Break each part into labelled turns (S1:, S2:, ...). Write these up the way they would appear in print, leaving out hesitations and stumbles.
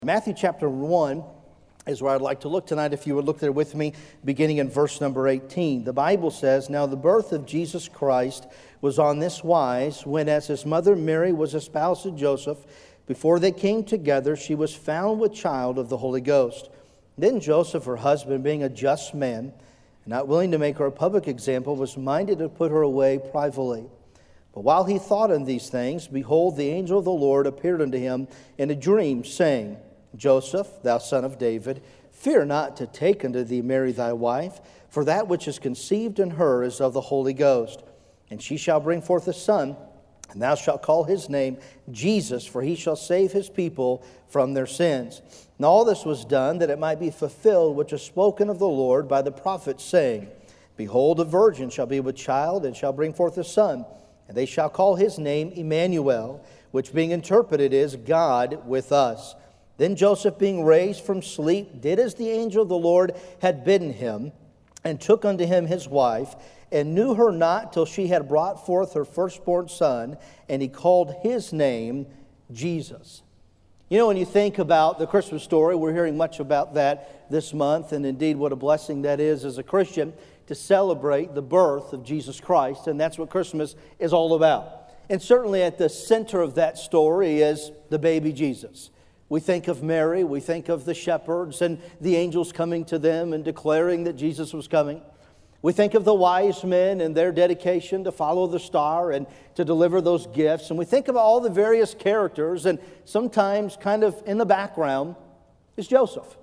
S1: Matthew chapter 1 is where I'd like to look tonight. If you would look there with me, beginning in verse number 18. The Bible says, "Now the birth of Jesus Christ was on this wise, when as his mother Mary was espoused to Joseph, before they came together, she was found with child of the Holy Ghost. Then Joseph, her husband, being a just man, and not willing to make her a public example, was minded to put her away privately. But while he thought on these things, behold, the angel of the Lord appeared unto him in a dream, saying, Joseph, thou son of David, fear not to take unto thee Mary thy wife, for that which is conceived in her is of the Holy Ghost. And she shall bring forth a son, and thou shalt call his name Jesus, for he shall save his people from their sins. And all this was done that it might be fulfilled which is spoken of the Lord by the prophet, saying, Behold, a virgin shall be with child, and shall bring forth a son, and they shall call his name Emmanuel, which being interpreted is God with us. Then Joseph, being raised from sleep, did as the angel of the Lord had bidden him, and took unto him his wife, and knew her not till she had brought forth her firstborn son, and he called his name Jesus." You know, when you think about the Christmas story, we're hearing much about that this month, and indeed what a blessing that is as a Christian to celebrate the birth of Jesus Christ, and that's what Christmas is all about. And certainly at the center of that story is the baby Jesus. We think of Mary, we think of the shepherds and the angels coming to them and declaring that Jesus was coming. We think of the wise men and their dedication to follow the star and to deliver those gifts. And we think of all the various characters, and sometimes kind of in the background is Joseph,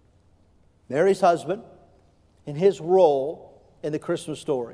S1: Mary's husband, and his role in the Christmas story.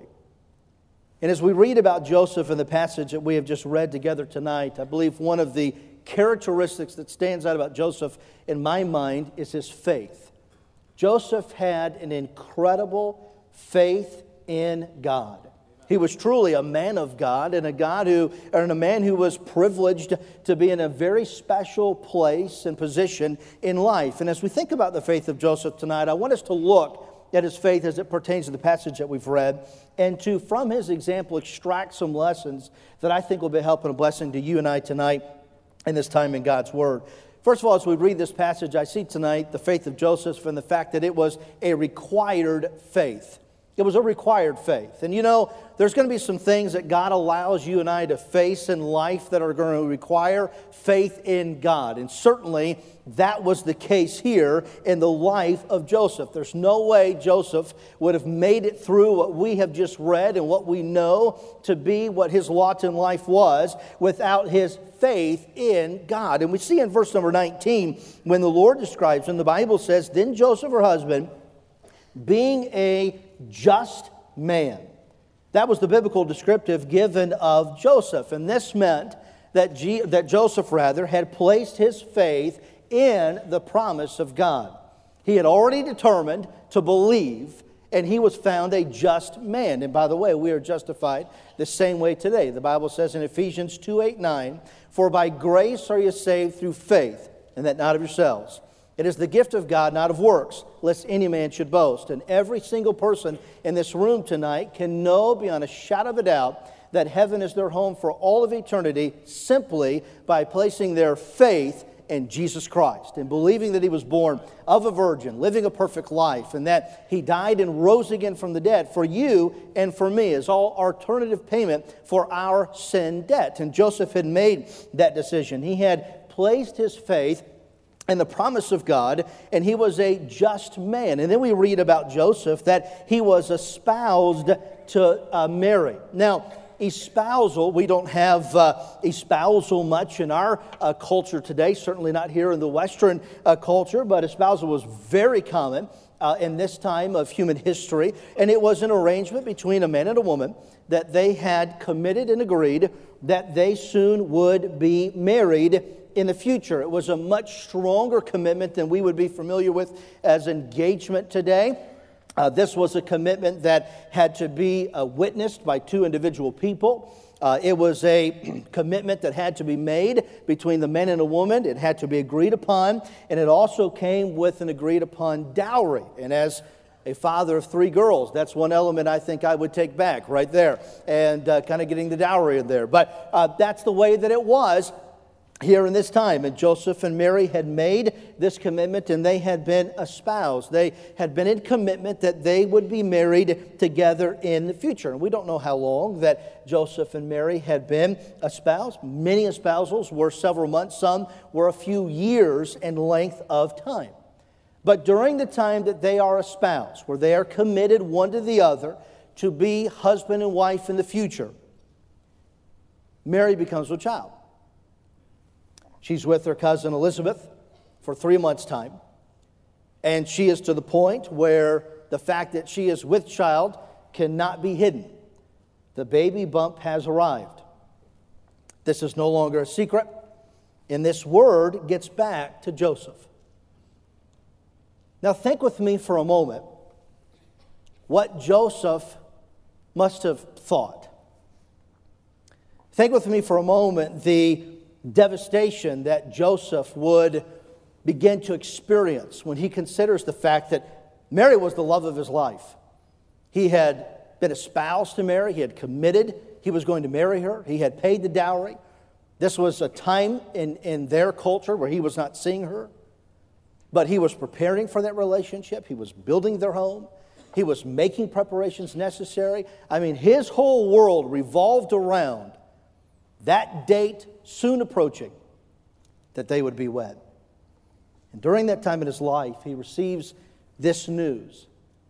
S1: And as we read about Joseph in the passage that we have just read together tonight, I believe one of the characteristics that stands out about Joseph in my mind is his faith. Joseph had an incredible faith in God. He was truly a man of God, and a man who was privileged to be in a very special place and position in life. And as we think about the faith of Joseph tonight, I want us to look at his faith as it pertains to the passage that we've read, and to, from his example, extract some lessons that I think will be a help and a blessing to you and I tonight in this time in God's Word. First of all, as we read this passage, I see tonight the faith of Joseph and the fact that it was a required faith. It was a required faith. And you know, there's going to be some things that God allows you and I to face in life that are going to require faith in God. And certainly that was the case here in the life of Joseph. There's no way Joseph would have made it through what we have just read and what we know to be what his lot in life was without his faith in God. And we see in verse number 19, when the Lord describes him, the Bible says, "Then Joseph, her husband, being a just man." That was the biblical descriptive given of Joseph. And this meant that Joseph had placed his faith in the promise of God. He had already determined to believe, and he was found a just man. And by the way, we are justified the same way today. The Bible says in Ephesians 2:8-9, "For by grace are you saved through faith, and that not of yourselves. It is the gift of God, not of works, lest any man should boast." And every single person in this room tonight can know beyond a shadow of a doubt that heaven is their home for all of eternity simply by placing their faith in Jesus Christ and believing that He was born of a virgin, living a perfect life, and that He died and rose again from the dead for you and for me as all alternative payment for our sin debt. And Joseph had made that decision. He had placed his faith and the promise of God, and he was a just man. And then we read about Joseph that he was espoused to Mary. Now, espousal, we don't have espousal much in our culture today, certainly not here in the Western culture, but espousal was very common in this time of human history. And it was an arrangement between a man and a woman that they had committed and agreed that they soon would be married in the future. It was a much stronger commitment than we would be familiar with as engagement today. This was a commitment that had to be witnessed by two individual people. It was a commitment that had to be made between the man and a woman. It had to be agreed upon, and it also came with an agreed upon dowry. And as a father of 3 girls, that's one element I think I would take back right there, and kind of getting the dowry in there. But that's the way that it was. here in this time. And Joseph and Mary had made this commitment, and they had been espoused. They had been in commitment that they would be married together in the future. And we don't know how long that Joseph and Mary had been espoused. Many espousals were several months. Some were a few years in length of time. But during the time that they are espoused, where they are committed one to the other to be husband and wife in the future, Mary becomes with child. She's with her cousin Elizabeth for 3 months' time. And she is to the point where the fact that she is with child cannot be hidden. The baby bump has arrived. This is no longer a secret. And this word gets back to Joseph. Now think with me for a moment what Joseph must have thought. Think with me for a moment the devastation that Joseph would begin to experience when he considers the fact that Mary was the love of his life. He had been espoused to Mary. He had committed. He was going to marry her. He had paid the dowry. This was a time in their culture where he was not seeing her, but he was preparing for that relationship. He was building their home. He was making preparations necessary. I mean, his whole world revolved around that date soon approaching that they would be wed. And during that time in his life, he receives this news.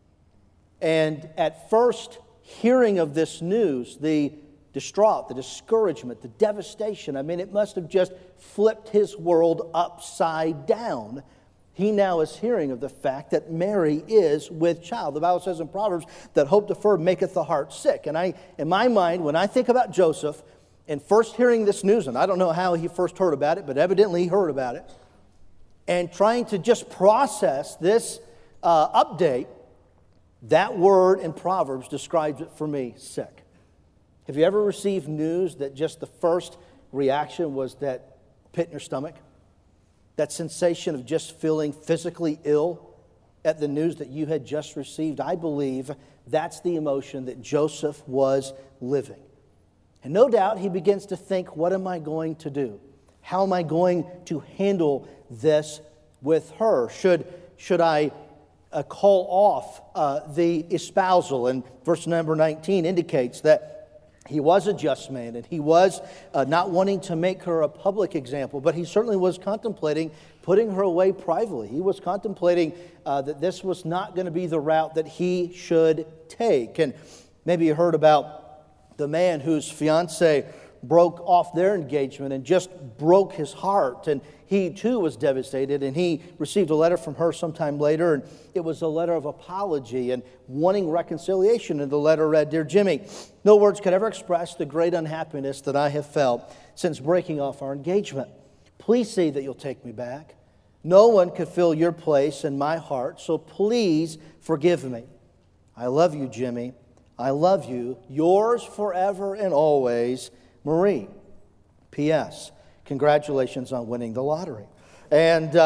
S1: And at first hearing of this news, the distraught, the discouragement, the devastation, I mean, it must have just flipped his world upside down. He now is hearing of the fact that Mary is with child. The Bible says in Proverbs that hope deferred maketh the heart sick. And in my mind, when I think about Joseph, and first hearing this news, and I don't know how he first heard about it, but evidently he heard about it, and trying to just process this update, that word in Proverbs describes it for me, sick. Have you ever received news that just the first reaction was that pit in your stomach? That sensation of just feeling physically ill at the news that you had just received? I believe that's the emotion that Joseph was living. And no doubt he begins to think, what am I going to do? How am I going to handle this with her? Should I call off the espousal? And verse number 19 indicates that he was a just man, and he was not wanting to make her a public example, but he certainly was contemplating putting her away privately. He was contemplating that this was not going to be the route that he should take. And maybe you heard about the man whose fiancée broke off their engagement and just broke his heart. And he too was devastated, and he received a letter from her sometime later, and it was a letter of apology and wanting reconciliation. And the letter read, "Dear Jimmy, no words could ever express the great unhappiness that I have felt since breaking off our engagement. Please see that you'll take me back. No one could fill your place in my heart, so please forgive me. I love you, Jimmy. I love you. Yours forever and always, Marie. P.S. Congratulations on winning the lottery." And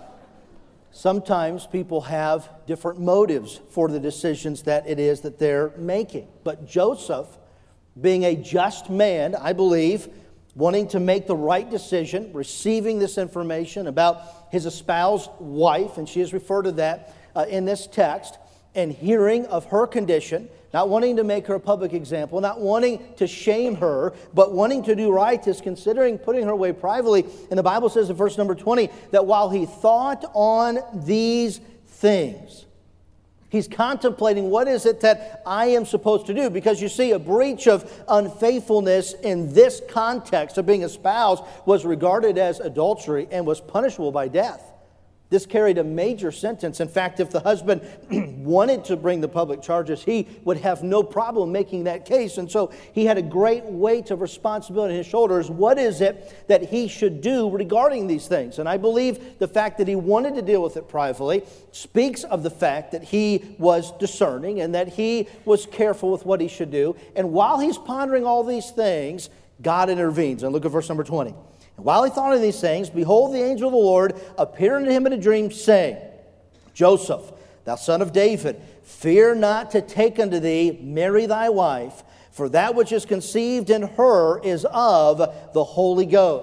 S1: sometimes people have different motives for the decisions that it is that they're making. But Joseph, being a just man, I believe, wanting to make the right decision, receiving this information about his espoused wife, and she is referred to that in this text, and hearing of her condition, not wanting to make her a public example, not wanting to shame her, but wanting to do right, is considering putting her away privately. And the Bible says in verse number 20 that while he thought on these things, he's contemplating, what is it that I am supposed to do? Because you see, a breach of unfaithfulness in this context of being espoused was regarded as adultery and was punishable by death. This carried a major sentence. In fact, if the husband wanted to bring the public charges, he would have no problem making that case. And so he had a great weight of responsibility on his shoulders. What is it that he should do regarding these things? And I believe the fact that he wanted to deal with it privately speaks of the fact that he was discerning and that he was careful with what he should do. And while he's pondering all these things, God intervenes. And look at verse number 20. And while he thought of these things, behold, the angel of the Lord appeared unto him in a dream, saying, Joseph, thou son of David, fear not to take unto thee Mary thy wife, for that which is conceived in her is of the Holy Ghost.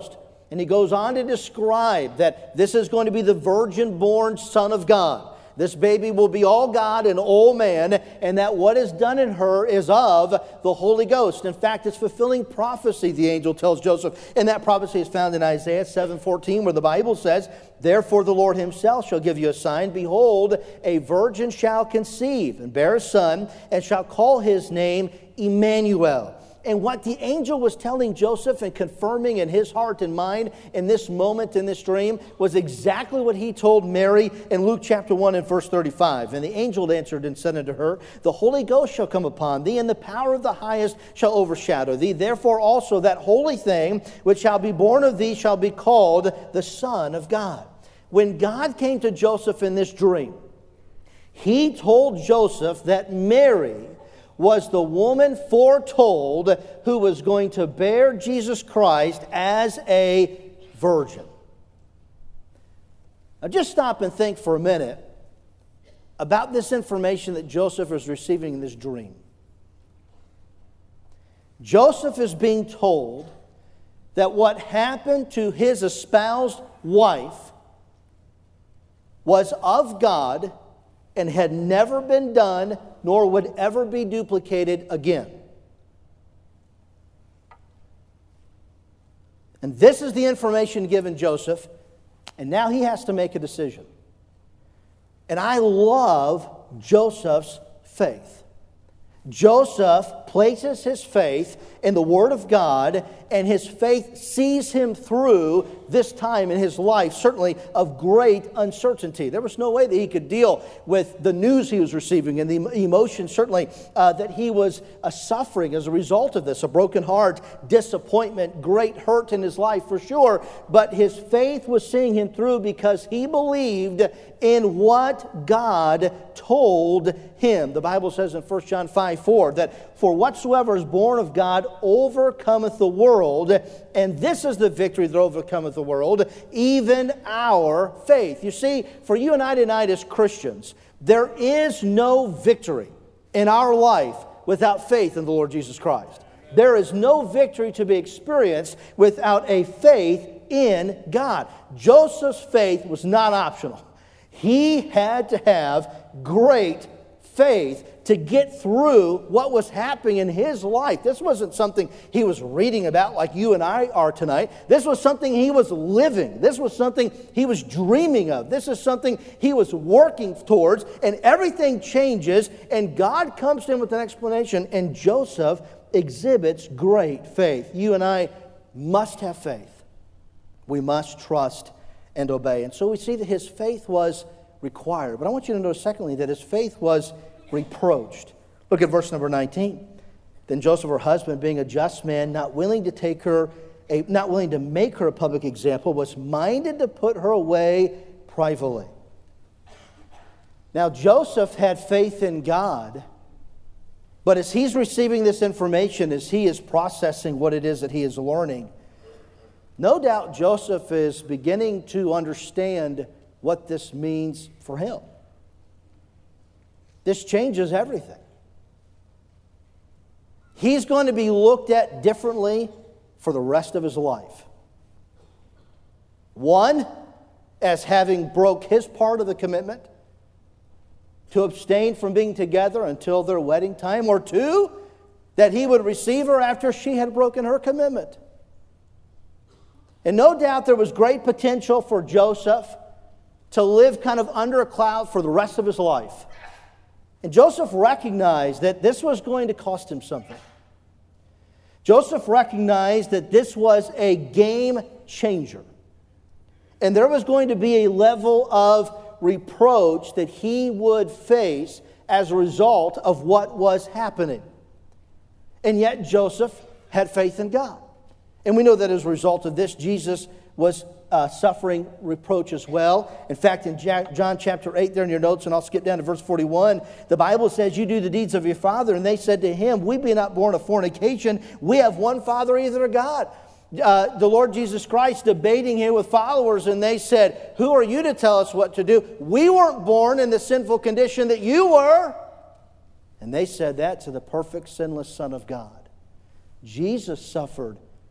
S1: And he goes on to describe that this is going to be the virgin-born Son of God. This baby will be all God and all man, and that what is done in her is of the Holy Ghost. In fact, it's fulfilling prophecy, the angel tells Joseph. And that prophecy is found in Isaiah 7:14, where the Bible says, "Therefore the Lord himself shall give you a sign. Behold, a virgin shall conceive and bear a son, and shall call his name Emmanuel." And what the angel was telling Joseph and confirming in his heart and mind in this moment, in this dream, was exactly what he told Mary in Luke chapter 1 and verse 35. And the angel answered and said unto her, "The Holy Ghost shall come upon thee, and the power of the highest shall overshadow thee. Therefore also that holy thing which shall be born of thee shall be called the Son of God." When God came to Joseph in this dream, he told Joseph that Mary was the woman foretold who was going to bear Jesus Christ as a virgin. Now just stop and think for a minute about this information that Joseph is receiving in this dream. Joseph is being told that what happened to his espoused wife was of God and had never been done, nor would ever be duplicated again. And this is the information given Joseph, and now he has to make a decision. And I love Joseph's faith. Joseph places his faith in the Word of God, and his faith sees him through this time in his life, certainly of great uncertainty. There was no way that he could deal with the news he was receiving and the emotion, certainly, that he was suffering as a result of this. A broken heart, disappointment, great hurt in his life for sure. But his faith was seeing him through because he believed in what God told him. The Bible says in 1 John 5:4 that for whatsoever is born of God overcometh the world, and this is the victory that overcometh the world, even our faith. You see, for you and I tonight as Christians, there is no victory in our life without faith in the Lord Jesus Christ. There is no victory to be experienced without a faith in God. Joseph's faith was not optional. He had to have great faith to get through what was happening in his life. This wasn't something he was reading about like you and I are tonight. This was something he was living. This was something he was dreaming of. This is something he was working towards, and everything changes, and God comes to him with an explanation, and Joseph exhibits great faith. You and I must have faith. We must trust and obey. And so we see that his faith was required. But I want you to notice, secondly, that his faith was reproached. Look at verse number 19. Then Joseph, her husband, being a just man, not willing to make her a public example, was minded to put her away privately. Now Joseph had faith in God, but as he's receiving this information, as he is processing what it is that he is learning, no doubt Joseph is beginning to understand what this means for him. This changes everything. He's going to be looked at differently for the rest of his life. One, as having broke his part of the commitment to abstain from being together until their wedding time. Or two, that he would receive her after she had broken her commitment. And no doubt there was great potential for Joseph to live kind of under a cloud for the rest of his life. And Joseph recognized that this was going to cost him something. Joseph recognized that this was a game changer. And there was going to be a level of reproach that he would face as a result of what was happening. And yet Joseph had faith in God. And we know that as a result of this, Jesus was suffering reproach as well. In fact, in John chapter 8 there in your notes, and I'll skip down to verse 41, the Bible says, "You do the deeds of your father." And they said to him, "We be not born of fornication. We have one Father, even God." The Lord Jesus Christ debating here with followers, and they said, "Who are you to tell us what to do? We weren't born in the sinful condition that you were." And they said that to the perfect, sinless Son of God. Jesus suffered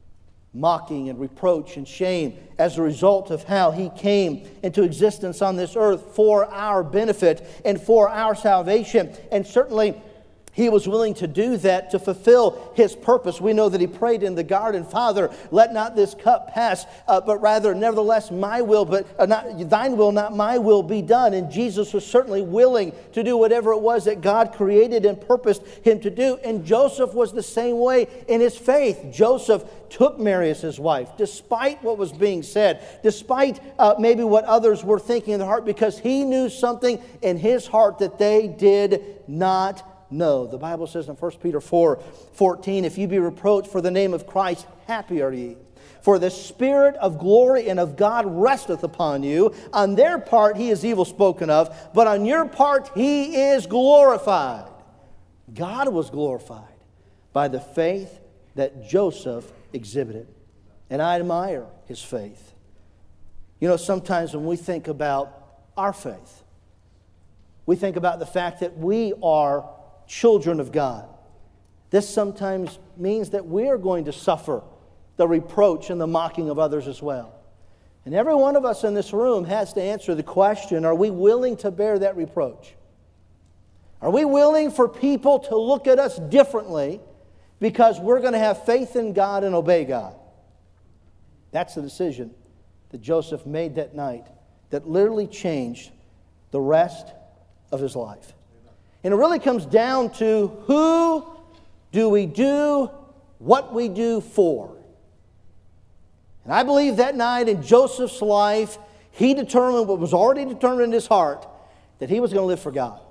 S1: mocking and reproach and shame as a result of how He came into existence on this earth for our benefit and for our salvation. And certainly He was willing to do that to fulfill His purpose. We know that He prayed in the garden, Father, let not this cup pass, but rather, nevertheless, my will, but not thine will, not my will, be done. And Jesus was certainly willing to do whatever it was that God created and purposed Him to do. And Joseph was the same way in his faith. Joseph took Mary as his wife, despite what was being said, despite maybe what others were thinking in their heart, because he knew something in his heart that they did not know. The Bible says in 1 Peter 4:14, if you be reproached for the name of Christ, happy are ye. For the Spirit of glory and of God resteth upon you. On their part he is evil spoken of, but on your part he is glorified. God was glorified by the faith that Joseph exhibited. And I admire his faith. You know, sometimes when we think about our faith, we think about the fact that we are children of God. This sometimes means that we are going to suffer the reproach and the mocking of others as well. And every one of us in this room has to answer the question, are we willing to bear that reproach? Are we willing for people to look at us differently because we're going to have faith in God and obey God? That's the decision that Joseph made that night that literally changed the rest of his life. And it really comes down to who do we do what we do for? And I believe that night in Joseph's life, he determined what was already determined in his heart, that he was going to live for God.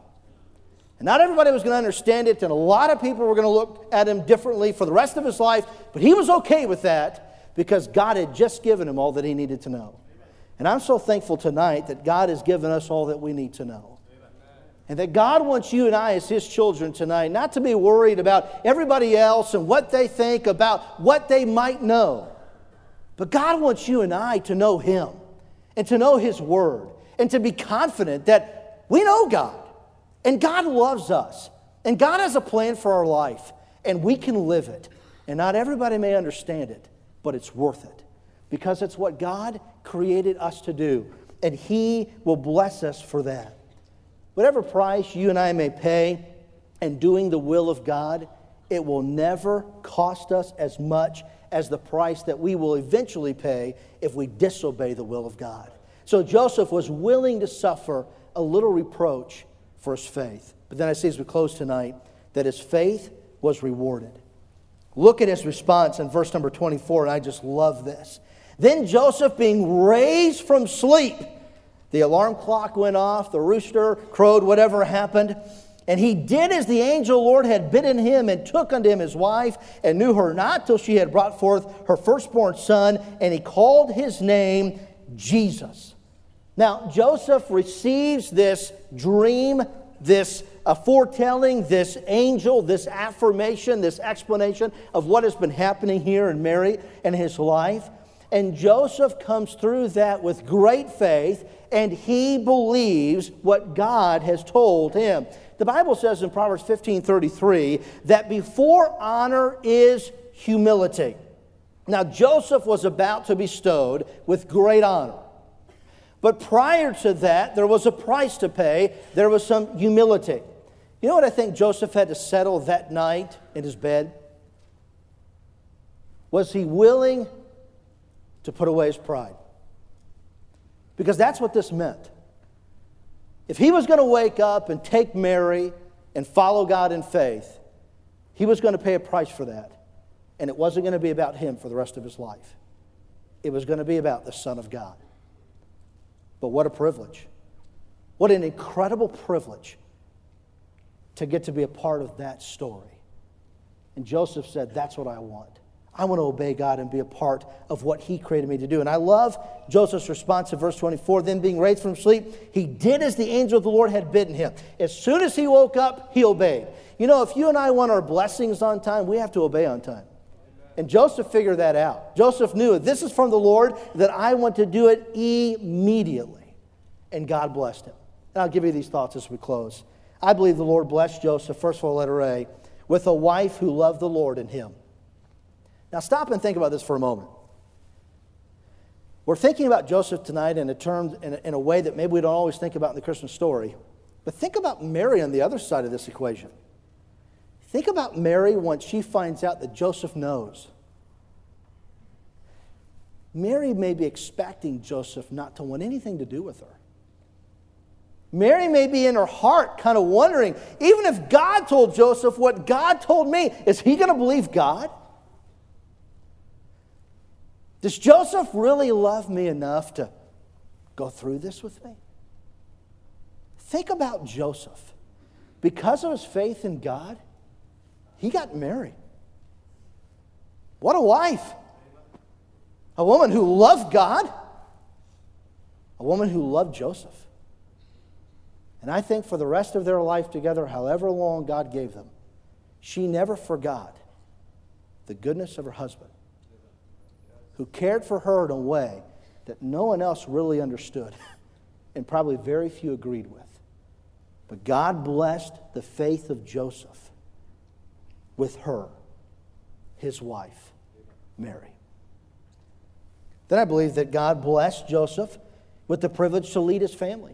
S1: And not everybody was going to understand it, and a lot of people were going to look at him differently for the rest of his life, but he was okay with that because God had just given him all that he needed to know. And I'm so thankful tonight that God has given us all that we need to know. And that God wants you and I as His children tonight not to be worried about everybody else and what they think about what they might know. But God wants you and I to know Him and to know His Word and to be confident that we know God and God loves us and God has a plan for our life and we can live it. And not everybody may understand it, but it's worth it because it's what God created us to do, and He will bless us for that. Whatever price you and I may pay in doing the will of God, it will never cost us as much as the price that we will eventually pay if we disobey the will of God. So Joseph was willing to suffer a little reproach for his faith. But then I see as we close tonight that his faith was rewarded. Look at his response in verse number 24, and I just love this. Then Joseph, being raised from sleep, the alarm clock went off, the rooster crowed, whatever happened. And he did as the angel Lord had bidden him, and took unto him his wife, and knew her not till she had brought forth her firstborn son, and he called his name Jesus. Now, Joseph receives this dream, this foretelling, this angel, this affirmation, this explanation of what has been happening here in Mary and his life. And Joseph comes through that with great faith, and he believes what God has told him. The Bible says in Proverbs 15:33 that before honor is humility. Now, Joseph was about to be bestowed with great honor. But prior to that, there was a price to pay. There was some humility. You know what I think Joseph had to settle that night in his bed? Was he willing to put away his pride? Because that's what this meant. If he was going to wake up and take Mary and follow God in faith, he was going to pay a price for that. And it wasn't going to be about him for the rest of his life. It was going to be about the Son of God. But what a privilege. What an incredible privilege to get to be a part of that story. And Joseph said, that's what I want. I want to obey God and be a part of what He created me to do. And I love Joseph's response in verse 24. Then being raised from sleep, he did as the angel of the Lord had bidden him. As soon as he woke up, he obeyed. You know, if you and I want our blessings on time, we have to obey on time. And Joseph figured that out. Joseph knew if this is from the Lord, that I want to do it immediately. And God blessed him. And I'll give you these thoughts as we close. I believe the Lord blessed Joseph, first of all, letter A, with a wife who loved the Lord and him. Now stop and think about this for a moment. We're thinking about Joseph tonight in a way that maybe we don't always think about in the Christmas story. But think about Mary on the other side of this equation. Think about Mary once she finds out that Joseph knows. Mary may be expecting Joseph not to want anything to do with her. Mary may be in her heart kind of wondering, even if God told Joseph what God told me, is he going to believe God? Does Joseph really love me enough to go through this with me? Think about Joseph. Because of his faith in God, he got married. What a wife. A woman who loved God. A woman who loved Joseph. And I think for the rest of their life together, however long God gave them, she never forgot the goodness of her husband, who cared for her in a way that no one else really understood and probably very few agreed with. But God blessed the faith of Joseph with her, his wife, Mary. Then I believe that God blessed Joseph with the privilege to lead his family.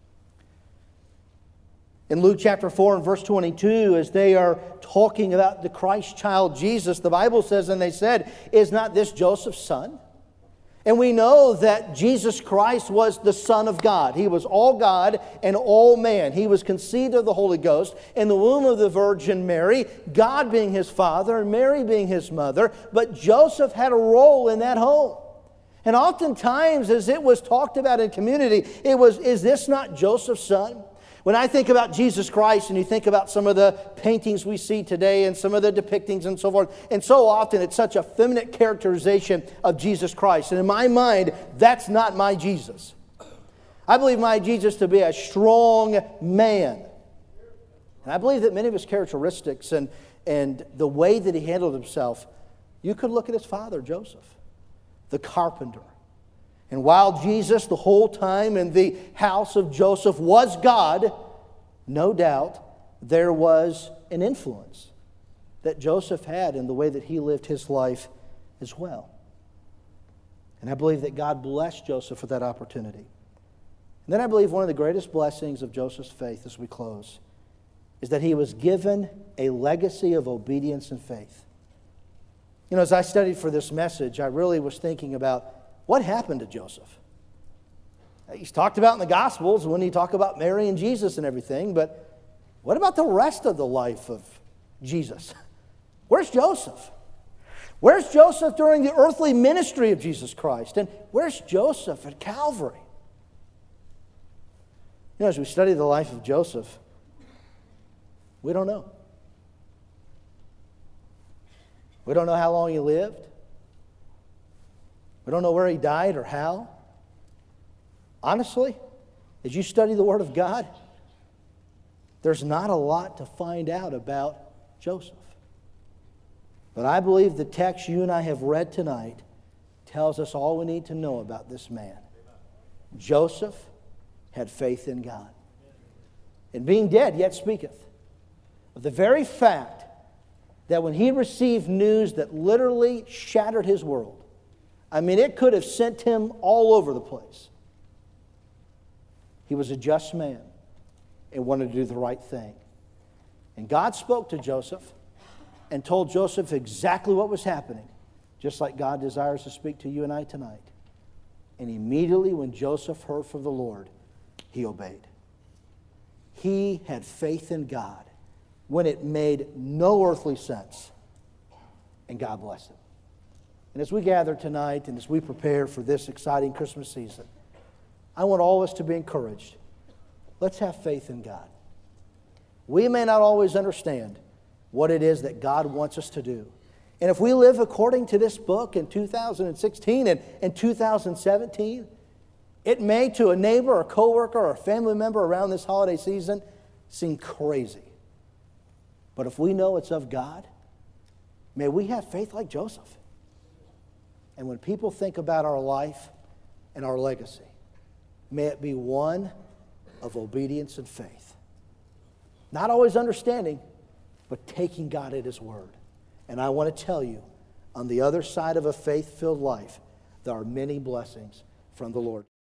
S1: In Luke chapter 4 and verse 22, as they are talking about the Christ child Jesus, the Bible says, and they said, "Is not this Joseph's son?" And we know that Jesus Christ was the Son of God. He was all God and all man. He was conceived of the Holy Ghost in the womb of the Virgin Mary, God being his father and Mary being his mother. But Joseph had a role in that home. And oftentimes, as it was talked about in community, it was, is this not Joseph's son? When I think about Jesus Christ and you think about some of the paintings we see today and some of the depictings and so forth, and so often it's such a feminine characterization of Jesus Christ. And in my mind, that's not my Jesus. I believe my Jesus to be a strong man. And I believe that many of his characteristics and the way that he handled himself, you could look at his father, Joseph, the carpenter. And while Jesus, the whole time in the house of Joseph, was God, no doubt there was an influence that Joseph had in the way that he lived his life as well. And I believe that God blessed Joseph for that opportunity. And then I believe one of the greatest blessings of Joseph's faith as we close is that he was given a legacy of obedience and faith. You know, as I studied for this message, I really was thinking about what happened to Joseph. He's talked about in the Gospels when he talk about Mary and Jesus and everything, but what about the rest of the life of Jesus? Where's Joseph? Where's Joseph during the earthly ministry of Jesus Christ? And where's Joseph at Calvary? You know, as we study the life of Joseph, we don't know. We don't know how long he lived. We don't know where he died or how. Honestly, as you study the Word of God, there's not a lot to find out about Joseph. But I believe the text you and I have read tonight tells us all we need to know about this man. Joseph had faith in God. And being dead yet speaketh. Of the very fact that when he received news that literally shattered his world, I mean, it could have sent him all over the place. He was a just man and wanted to do the right thing. And God spoke to Joseph and told Joseph exactly what was happening, just like God desires to speak to you and I tonight. And immediately when Joseph heard from the Lord, he obeyed. He had faith in God when it made no earthly sense. And God blessed him. And as we gather tonight and as we prepare for this exciting Christmas season, I want all of us to be encouraged. Let's have faith in God. We may not always understand what it is that God wants us to do. And if we live according to this book in 2016 and 2017, it may to a neighbor or coworker or a family member around this holiday season seem crazy. But if we know it's of God, may we have faith like Joseph. And when people think about our life and our legacy, may it be one of obedience and faith. Not always understanding, but taking God at His word. And I want to tell you, on the other side of a faith-filled life, there are many blessings from the Lord.